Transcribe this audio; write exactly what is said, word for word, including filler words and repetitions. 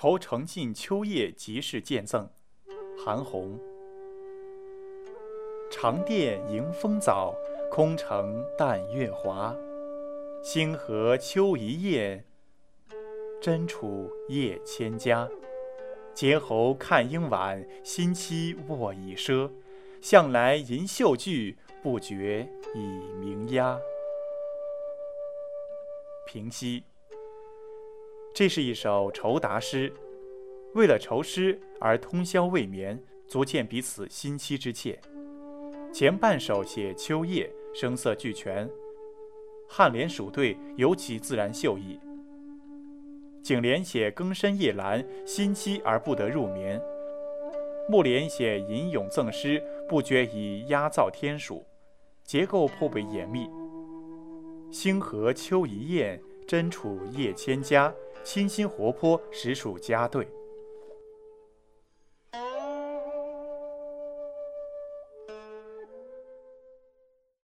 愁成尽秋夜即是见赠，韩翃。长殿迎风早，空城淡月华。星河秋一夜，真处夜千家。结侯看应晚，新妻卧已奢。向来吟秀句，不觉已鸣鸦。平息。这是一首酬答诗，为了酬诗而通宵未眠，足见彼此心期之切。前半首写秋夜，声色俱全，颔联属对，尤其自然秀逸。颈联写更深夜阑，心期而不得入眠。末联写吟咏赠诗，不觉已鸦噪天暑，结构颇为严密。星河秋一夜，真处夜千家，清新活泼，实属佳对。